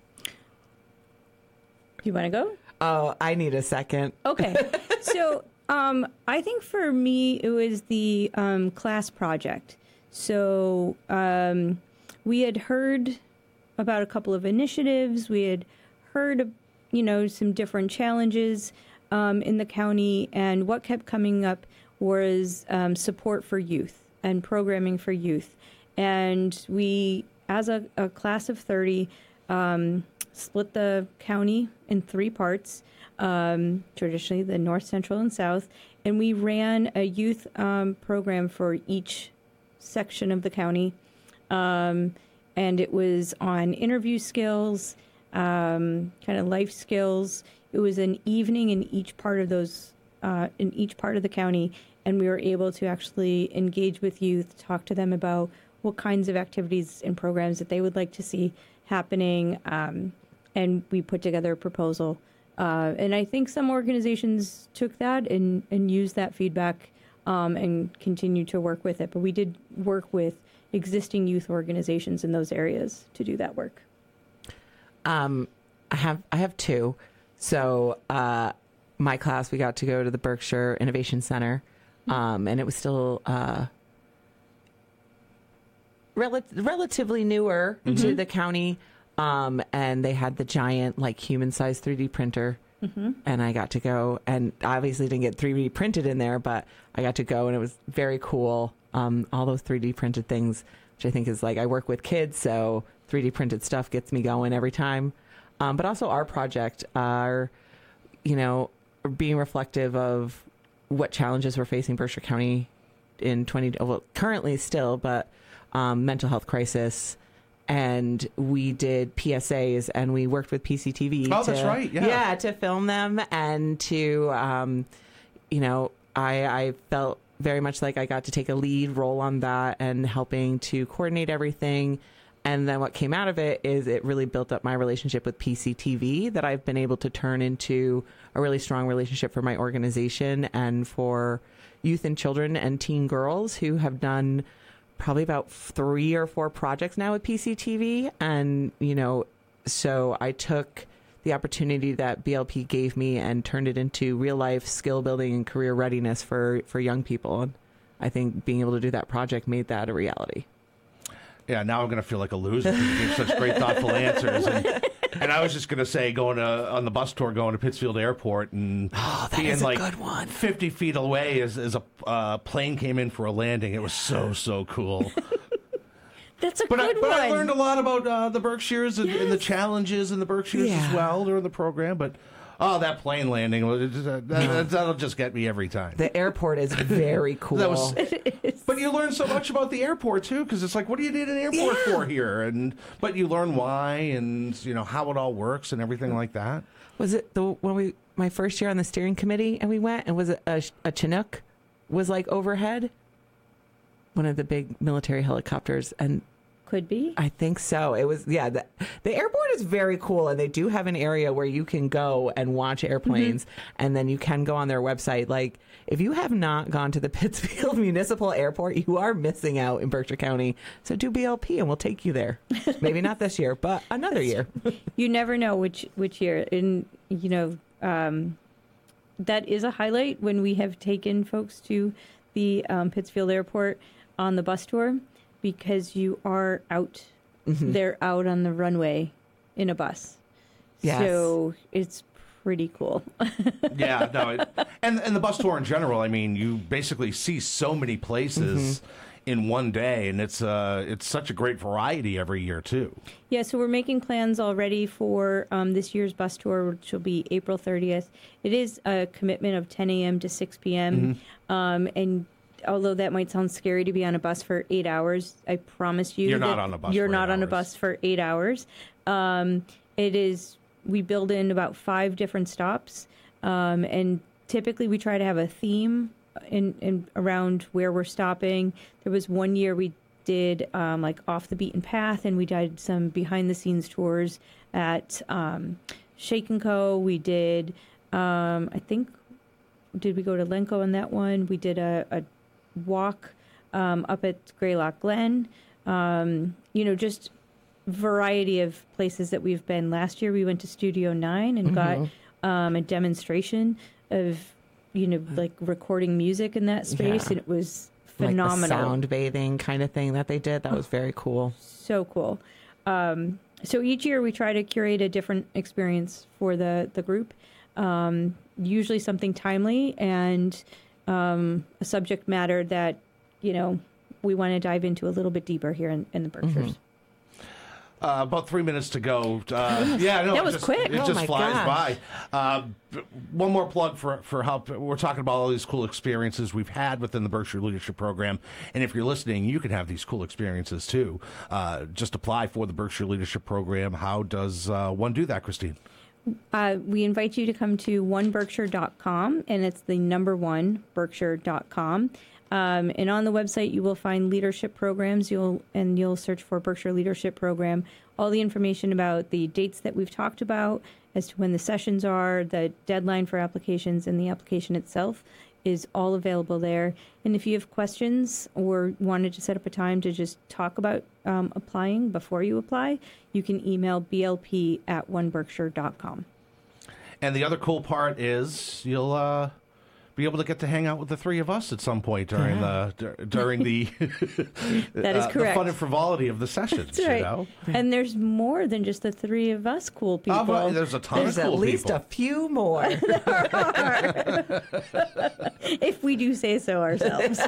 You want to go? Oh, I need a second. Okay. So um, I think for me, it was the um, class project. So um, we had heard about a couple of initiatives. We had heard, you know, some different challenges um, in the county. And what kept coming up was um, support for youth and programming for youth. And we, as a, a class of thirty, um, split the county in three parts, um, traditionally the north, central, and south. And we ran a youth um, program for each section of the county. Um, and it was on interview skills, um, kind of life skills. It was an evening in each part of those, uh, in each part of the county. And we were able to actually engage with youth, talk to them about what kinds of activities and programs that they would like to see happening. Um, and we put together a proposal. Uh, and I think some organizations took that and, and used that feedback um, and continued to work with it. But we did work with existing youth organizations in those areas to do that work. Um, I have I have two. So uh, my class, we got to go to the Berkshire Innovation Center, um, and it was still uh, rel- relatively newer mm-hmm. to the county. Um, and they had the giant, like, human-sized three D printer, mm-hmm. and I got to go, and obviously didn't get three D printed in there, but I got to go, and it was very cool. Um, all those three D printed things, which I think is, like, I work with kids, so three D printed stuff gets me going every time. Um, but also our project, our, you know, being reflective of what challenges we're facing Berkshire County in twenty, well, currently still, but um, mental health crisis. And we did P S As, and we worked with P C T V. Oh, to, that's right. Yeah. Yeah, to film them and to, um, you know, I, I felt very much like I got to take a lead role on that and helping to coordinate everything. And then what came out of it is it really built up my relationship with P C T V that I've been able to turn into a really strong relationship for my organization and for youth and children and teen girls who have done probably about three or four projects now with P C T V. And, you know, so I took the opportunity that B L P gave me and turned it into real life skill building and career readiness for, for young people. And I think being able to do that project made that a reality. Yeah, now I'm going to feel like a loser because you gave such great, thoughtful answers. And, and I was just going to say, going to, on the bus tour, going to Pittsfield Airport and oh, that being is a like good one. fifty feet away as, as a uh, plane came in for a landing. It was so, so cool. That's a but good I, but one. I learned a lot about uh, the Berkshires and, yes. and the challenges in the Berkshires yeah. as well during the program. But oh, that plane landing, that, that, that'll just get me every time. The airport is very cool. That was, but you learn so much about the airport too, because it's like, what do you need an airport yeah. for here? And but you learn why and you know how it all works and everything like that. Was it the when we my first year on the steering committee and we went and was it a, a Chinook was like overhead, one of the big military helicopters, and could be. I think so. It was, yeah. The, the airport is very cool, and they do have an area where you can go and watch airplanes, mm-hmm. and then you can go on their website. Like, if you have not gone to the Pittsfield Municipal Airport, you are missing out in Berkshire County. So do B L P, and we'll take you there. Maybe not this year, but another year. You never know which which year, and you know um, that is a highlight when we have taken folks to the um, Pittsfield Airport on the bus tour. Because you are out, mm-hmm. they're out on the runway in a bus. Yes. So it's pretty cool. yeah, no, it, and and the bus tour in general. I mean, you basically see so many places mm-hmm. in one day, and it's uh it's such a great variety every year too. Yeah, so we're making plans already for um, this year's bus tour, which will be April thirtieth. It is a commitment of ten a.m. to six p.m. Mm-hmm. Um, and although that might sound scary to be on a bus for eight hours, I promise you you're that not on a bus. You're for not eight on hours. a bus for eight hours. Um, it is. We build in about five different stops, um, and typically we try to have a theme in, in around where we're stopping. There was one year we did um, like off the beaten path, and we did some behind the scenes tours at um, Shake and Co. We did. Um, I think. Did we go to Lenco on that one? We did a. a walk um, up at Greylock Glen. Um, you know, just variety of places that we've been. Last year we went to Studio Nine and mm-hmm. got um, a demonstration of, you know, like recording music in that space, yeah. and it was phenomenal. Like the sound bathing kind of thing that they did. That was very cool. So cool. Um, so each year we try to curate a different experience for the, the group, um, usually something timely and um, a subject matter that, you know, we want to dive into a little bit deeper here in, in the Berkshires. Mm-hmm. Uh, about three minutes to go. Uh, yeah, no, that was it just, quick. It oh just my flies gosh. by. Uh, one more plug for for how we're talking about all these cool experiences we've had within the Berkshire Leadership Program. And if you're listening, you can have these cool experiences too. Uh, just apply for the Berkshire Leadership Program. How does uh, one do that, Christine? Uh, we invite you to come to one berkshire dot com, and it's the number one berkshire dot com. Um, and on the website, you will find leadership programs. You'll and you'll search for Berkshire Leadership Program. All the information about the dates that we've talked about, as to when the sessions are, the deadline for applications, and the application itself is all available there. And if you have questions or wanted to set up a time to just talk about um, applying before you apply, you can email b l p at one berkshire dot com. And the other cool part is you'll uh, be able to get to hang out with the three of us at some point during yeah. the during the that is uh, correct. The fun and frivolity of the sessions. That's right. You know? And there's more than just the three of us cool people. Oh, well, there's a ton there's of cool at least people. a few more. There are. If we do say so ourselves.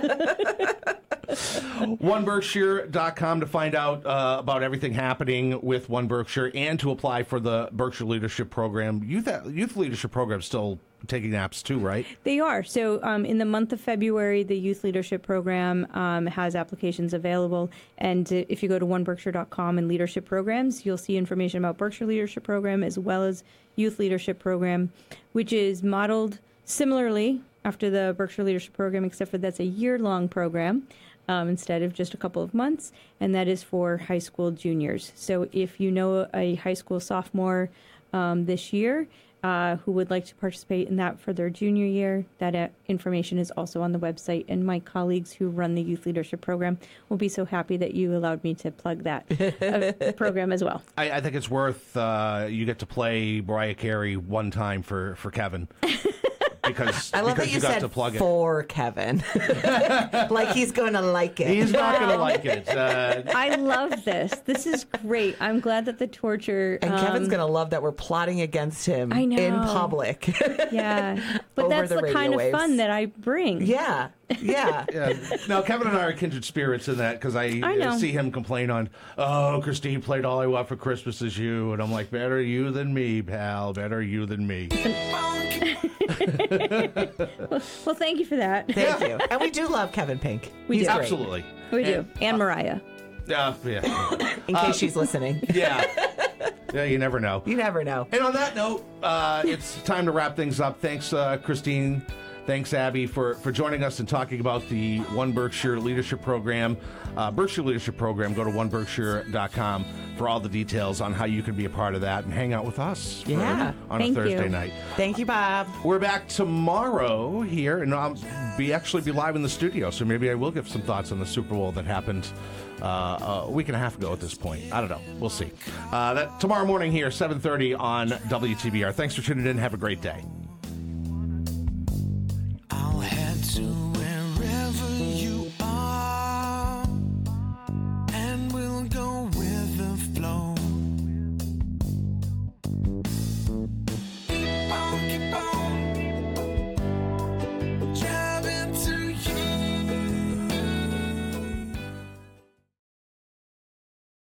one berkshire dot com to find out uh, about everything happening with One Berkshire and to apply for the Berkshire Leadership Program. Youth Youth Leadership Program still taking apps too, right? They are. So um, in the month of February, the Youth Leadership Program um, has applications available. And uh, if you go to one berkshire dot com and leadership programs, you'll see information about Berkshire Leadership Program as well as Youth Leadership Program, which is modeled similarly after the Berkshire Leadership Program, except for that's a year-long program um, instead of just a couple of months, and that is for high school juniors. So if you know a high school sophomore um, this year, Uh, who would like to participate in that for their junior year, that uh, information is also on the website. And my colleagues who run the Youth Leadership Program will be so happy that you allowed me to plug that uh, program as well. I, I think it's worth, uh, you get to play Mariah Carey one time for, for Kevin. Because, I love because that you, you got said to plug for it. Kevin. Like he's going to like it. He's not going to like it. Uh, I love this. This is great. I'm glad that the torture... And um, Kevin's going to love that we're plotting against him I know. in public. Yeah. But Over that's the the, radio kind waves. of fun that I bring. Yeah. Yeah. yeah. Now, Kevin and I are kindred spirits in that because I, I know. see him complain on, oh, Christine played All I Want for Christmas Is You. And I'm like, better you than me, pal. Better you than me. well, well, thank you for that. Thank you. And we do love Kevin Pink. We He's do. great. Absolutely. We do. And, And uh, Mariah. Uh, yeah. In case Uh, she's listening. Yeah. Yeah, you never know. You never know. And on that note, uh, it's time to wrap things up. Thanks, uh, Christine. Thanks, Abby, for, for joining us and talking about the One Berkshire Leadership Program. Uh, Berkshire Leadership Program, go to one berkshire dot com for all the details on how you can be a part of that and hang out with us for- Yeah. on Thank a Thursday you. night. Thank you, Bob. We're back tomorrow here, and I'll be actually be live in the studio, so maybe I will give some thoughts on the Super Bowl that happened uh, a week and a half ago at this point. I don't know. We'll see. Uh, that tomorrow morning here, seven thirty on W T B R. Thanks for tuning in. Have a great day. I'll head to